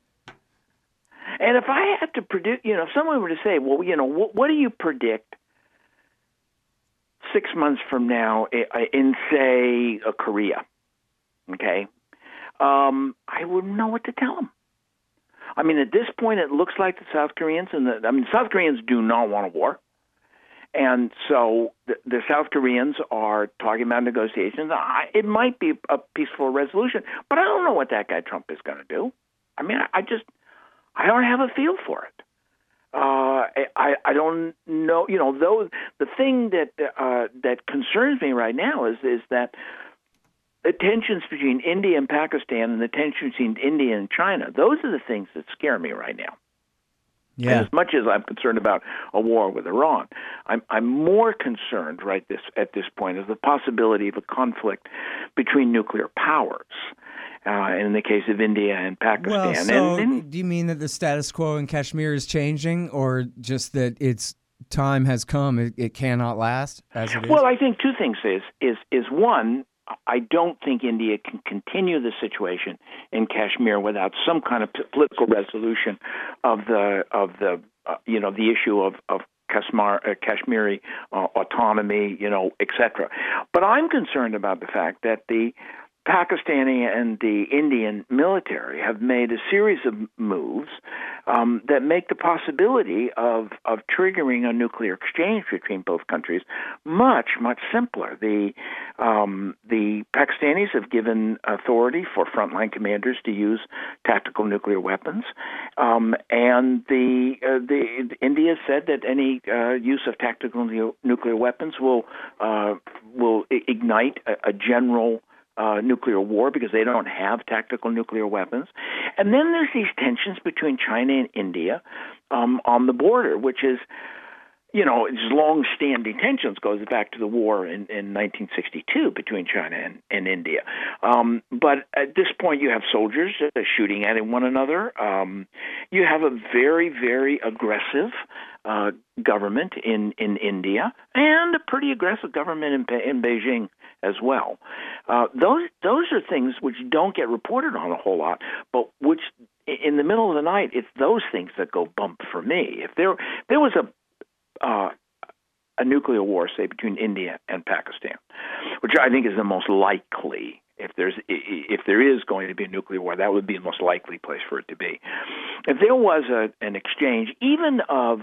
And if I had to predict, you know, if someone were to say, well, you know, what, what do you predict six months from now in, say, a Korea, okay, um, I wouldn't know what to tell them. I mean, at this point, it looks like the South Koreans and the, I mean, South Koreans do not want a war. And so the, the South Koreans are talking about negotiations. I, it might be a peaceful resolution, but I don't know what that guy Trump is going to do. I mean, I, I just, I don't have a feel for it. Uh, I, I don't know, you know, though the thing that uh, that concerns me right now is is that the tensions between India and Pakistan and the tensions between India and China, those are the things that scare me right now. Yeah. And as much as I'm concerned about a war with Iran, I'm I'm more concerned right this at this point is the possibility of a conflict between nuclear powers. Uh, in the case of India and Pakistan. Well, so and, and, do you mean that the status quo in Kashmir is changing, or just that its time has come, it, it cannot last as it is? Well, I think two things is is is one, I don't think India can continue the situation in Kashmir without some kind of p- political resolution of the of the uh, you know the issue of of Kashmir, uh, Kashmiri uh, autonomy, you know, et cetera. But I'm concerned about the fact that the Pakistani and the Indian military have made a series of moves um, that make the possibility of, of triggering a nuclear exchange between both countries much, much simpler. The um, the Pakistanis have given authority for frontline commanders to use tactical nuclear weapons, um, and the uh, the India said that any uh, use of tactical nuclear weapons will uh, will ignite a, a general Uh, nuclear war because they don't have tactical nuclear weapons. And then there's these tensions between China and India um, on the border, which is, you know, it's long-standing tensions, goes back to the war in, in nineteen sixty-two between China and, and India. Um, but at this point, you have soldiers uh, shooting at one another. Um, you have a very, very aggressive uh, government in, in India and a pretty aggressive government in, in Beijing as well. Uh, those those are things which don't get reported on a whole lot, but which in the middle of the night, it's those things that go bump for me. If there there was a uh, a nuclear war, say between India and Pakistan, which I think is the most likely. If there's if there is going to be a nuclear war, that would be the most likely place for it to be. If there was a, an exchange, even of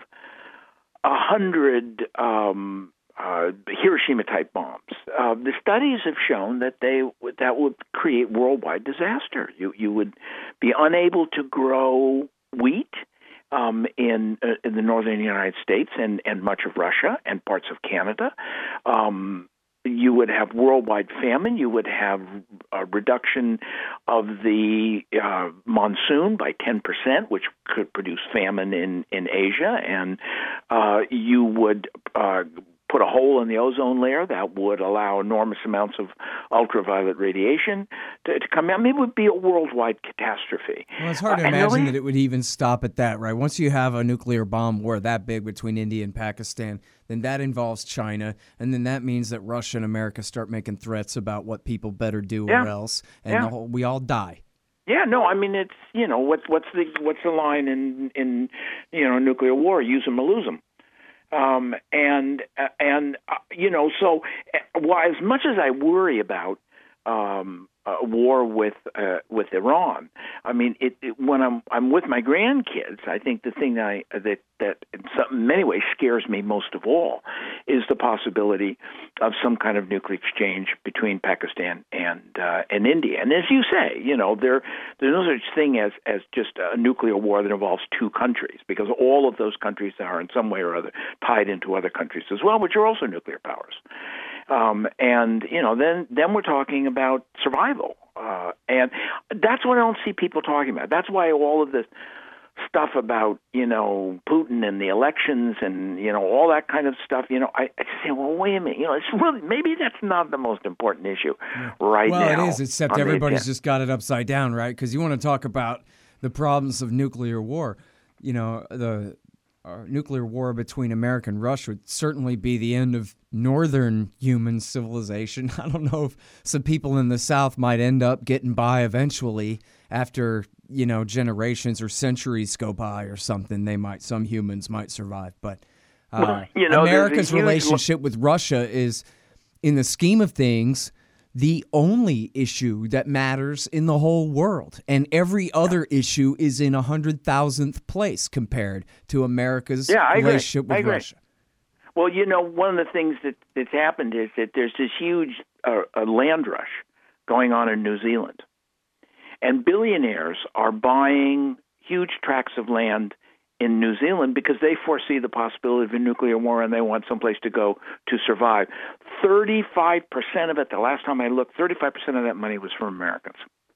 a hundred um, uh, Hiroshima-type bombs, uh, the studies have shown that they that would create worldwide disaster. You you would be unable to grow wheat um, in uh, in the northern United States and, and much of Russia and parts of Canada. Um, You would have worldwide famine. You would have a reduction of the uh, monsoon by ten percent, which could produce famine in, in Asia. And uh, you would uh, put a hole in the ozone layer that would allow enormous amounts of ultraviolet radiation to, to come out. I mean, it would be a worldwide catastrophe. Well, it's hard to uh, imagine really, that it would even stop at that, right? Once you have a nuclear bomb war that big between India and Pakistan, then that involves China, and then that means that Russia and America start making threats about what people better do Yeah. or else, and Yeah. the whole, we all die. Yeah, no, I mean it's you know what's what's the what's the line in in you know nuclear war? Use them or lose them. Um, and uh, and uh, you know so uh, well, as much as I worry about um, a war with uh, with Iran, I mean it, it, when I'm I'm with my grandkids, I think the thing that I, that that in some many ways scares me most of all is the possibility of some kind of nuclear exchange between Pakistan and uh, and India. And as you say, you know there there's no such thing as as just a nuclear war that involves two countries, because all of those countries are in some way or other tied into other countries as well, which are also nuclear powers. Um, and, you know, then, then we're talking about survival. Uh, and that's what I don't see people talking about. That's why all of this stuff about, you know, Putin and the elections and, you know, all that kind of stuff, you know, I, I say, well, wait a minute, you know, it's really, maybe that's not the most important issue right well, now. Well, it is, except everybody's just got it upside down, right? Because you want to talk about the problems of nuclear war. You know, the uh, nuclear war between America and Russia would certainly be the end of northern human civilization. I don't know if some people in the South might end up getting by eventually after, you know, generations or centuries go by or something. They might, some humans might survive. But uh, well, you know, America's huge... relationship with Russia is, in the scheme of things, the only issue that matters in the whole world. And every other issue is in a hundred thousandth place compared to America's yeah, I relationship agree. with I agree. Russia. Well, you know, one of the things that, that's happened is that there's this huge uh, a land rush going on in New Zealand. And billionaires are buying huge tracts of land in New Zealand because they foresee the possibility of a nuclear war and they want someplace to go to survive. thirty-five percent of it, the last time I looked, thirty-five percent of that money was from Americans.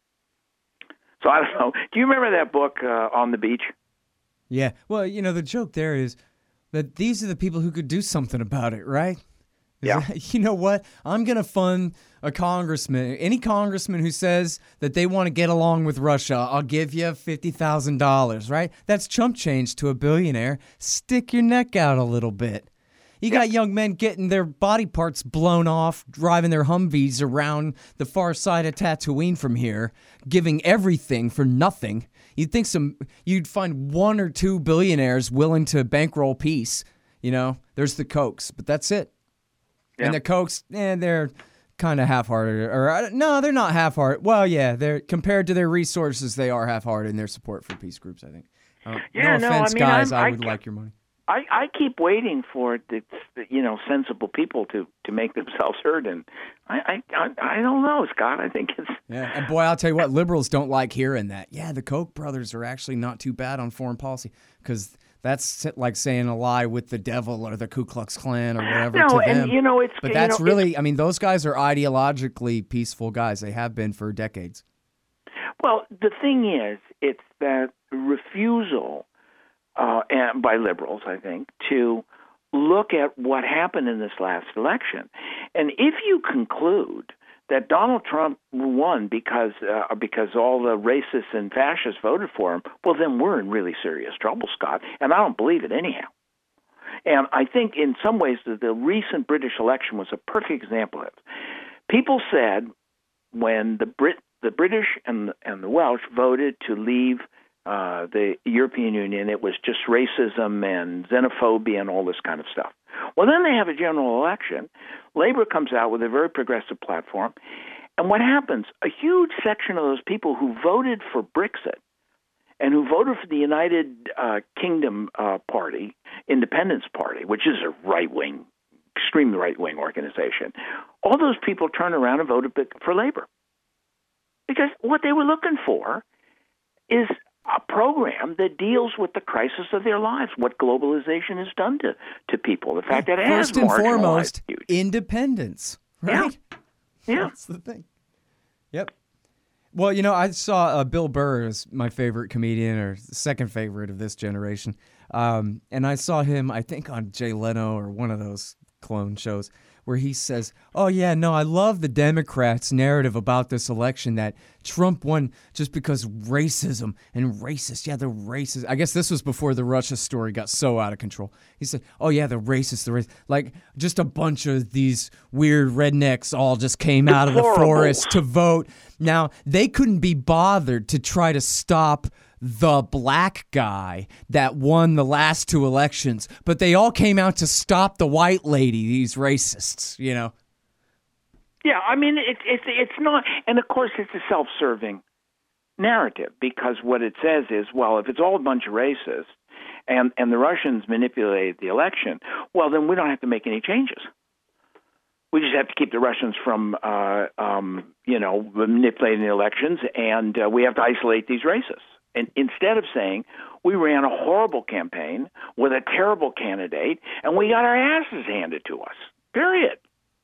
So I don't know. Do you remember that book, uh, On the Beach? Yeah. Well, you know, the joke there is that these are the people who could do something about it, right? Yeah. That, you know what? I'm going to fund a congressman, any congressman who says that they want to get along with Russia. I'll give you fifty thousand dollars, right? That's chump change to a billionaire. Stick your neck out a little bit. You got young men getting their body parts blown off, driving their Humvees around the far side of Tatooine from here, giving everything for nothing. You'd think some, you'd find one or two billionaires willing to bankroll peace. You know, there's the Kochs, but that's it. Yeah. And the Kochs, eh, they're kind of half-hearted, or uh, no, they're not half-hearted. Well, yeah, they're compared to their resources, they are half-hearted in their support for peace groups. I think. Uh, yeah, no no, offense, I mean, guys. I'm, I I would like your money. I, I keep waiting for the, you know, sensible people to, to make themselves heard, and I, I I don't know, Scott. I think it's yeah. And boy, I'll tell you what, liberals don't like hearing that. Yeah, the Koch brothers are actually not too bad on foreign policy, because that's like saying a lie with the devil or the Ku Klux Klan or whatever no, to them. and you know it's but that's you know, really, I mean, those guys are ideologically peaceful guys. They have been for decades. Well, the thing is, it's that refusal. Uh, and by liberals, I think, to look at what happened in this last election. And if you conclude that Donald Trump won because uh, because all the racists and fascists voted for him, well, then we're in really serious trouble, Scott. And I don't believe it anyhow. And I think in some ways the, the recent British election was a perfect example of it. People said when the Brit, the British and, and the Welsh voted to leave Uh, the European Union, it was just racism and xenophobia and all this kind of stuff. Well, then they have a general election. Labor comes out with a very progressive platform. And what happens? A huge section of those people who voted for Brexit and who voted for the United uh, Kingdom uh, Party, Independence Party, which is a right-wing, extremely right-wing organization, all those people turned around and voted for Labor. Because what they were looking for is a program that deals with the crisis of their lives, what globalization has done to, to people, the fact that it has First and foremost, huge. independence, right? Yeah. yeah. That's the thing. Yep. Well, you know, I saw uh, Bill Burr is my favorite comedian, or second favorite of this generation, um, and I saw him, I think, on Jay Leno or one of those clone shows, where he says, oh, yeah, no, I love the Democrats' narrative about this election that Trump won just because racism and racist. Yeah, the racist. I guess this was before the Russia story got so out of control. He said, oh, yeah, the racist, the racist. Like, just a bunch of these weird rednecks all just came out of the forest to vote. Now, they couldn't be bothered to try to stop the black guy that won the last two elections, but they all came out to stop the white lady, these racists, you know? Yeah, I mean, it's it's it's not, and of course it's a self-serving narrative, because what it says is, well, if it's all a bunch of racists and, and the Russians manipulated the election, well, then we don't have to make any changes. We just have to keep the Russians from, uh, um, you know, manipulating the elections, and uh, we have to isolate these racists. And instead of saying, we ran a horrible campaign with a terrible candidate, and we got our asses handed to us, period.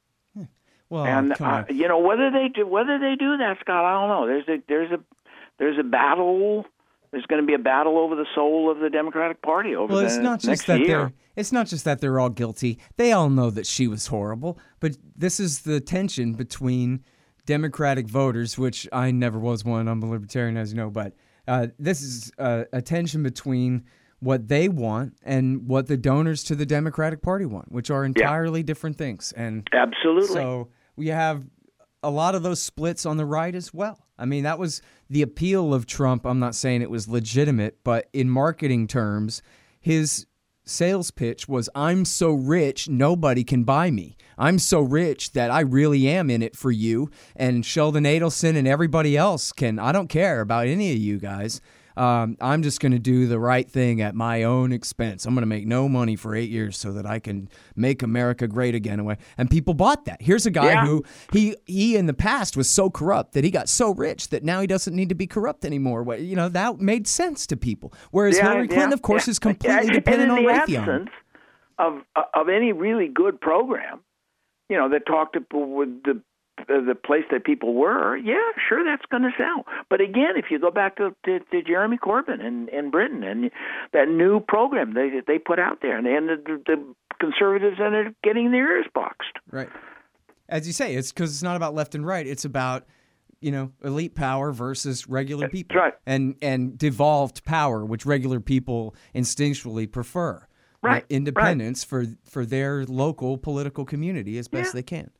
Well, and uh, you know, whether they do whether they do that, Scott, I don't know. There's a there's a there's a battle. There's going to be a battle over the soul of the Democratic Party over well, the it's not just next that year. They're, it's not just that they're all guilty. They all know that she was horrible. But this is the tension between Democratic voters, which I never was one. I'm a libertarian, as you know, but. Uh, this is uh, a tension between what they want and what the donors to the Democratic Party want, which are entirely yeah. different things. And absolutely. So we have a lot of those splits on the right as well. I mean, that was the appeal of Trump. I'm not saying it was legitimate, but in marketing terms, his sales pitch was, I'm so rich, nobody can buy me. I'm so rich that I really am in it for you. And Sheldon Adelson and everybody else can, I don't care about any of you guys. Um, I'm just going to do the right thing at my own expense. I'm going to make no money for eight years so that I can make America great again. And people bought that. Here's a guy yeah. who he he in the past was so corrupt that he got so rich that now he doesn't need to be corrupt anymore. You know, that made sense to people. Whereas yeah, Hillary Clinton, yeah, of course, yeah. is completely yeah. dependent on and in the Raytheon. absence of of any really good program, you know, that talked to with the the place that people were, yeah, sure, that's going to sell. But again, if you go back to, to, to Jeremy Corbyn in, in Britain and that new program they they put out there, and, and the, the conservatives ended up getting their ears boxed. Right. As you say, it's because it's not about left and right. It's about, you know, elite power versus regular people. That's right. And, and devolved power, which regular people instinctually prefer. Right. Uh, independence right. for, for their local political community as best yeah. they can.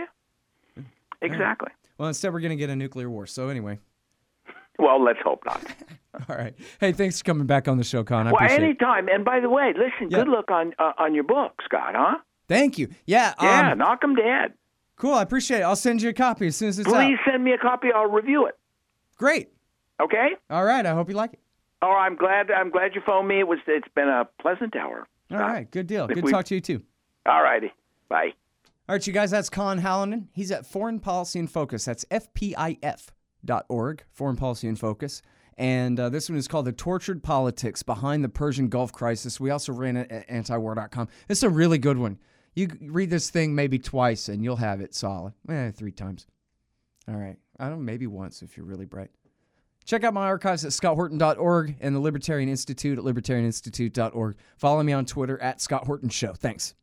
Exactly. Well, instead we're going to get a nuclear war. So anyway. Well, let's hope not. All right. Hey, thanks for coming back on the show, Con. I well, appreciate anytime. it. And by the way, listen, yeah. good luck on uh, on your book, Scott, huh? Thank you. Yeah. Yeah, um, knock 'em dead. Cool. I appreciate it. I'll send you a copy as soon as it's out. Please send me a copy. I'll review it. Great. Okay? All right. I hope you like it. Oh, I'm glad. I'm glad you phoned me. It was. It's been a pleasant hour. All right. Good deal. If Good we- to talk to you, too. All righty. Bye. All right, you guys, that's Con Hallinan. He's at Foreign Policy in Focus. That's F P I F dot org, Foreign Policy in Focus. And uh, this one is called The Tortured Politics Behind the Persian Gulf Crisis. We also ran it at antiwar dot com. This is a really good one. You read this thing maybe twice, and you'll have it solid. Eh, three times. All right. I don't know, maybe once if you're really bright. Check out my archives at scott horton dot org and the Libertarian Institute at libertarian institute dot org. Follow me on Twitter at Scott Horton Show. Thanks.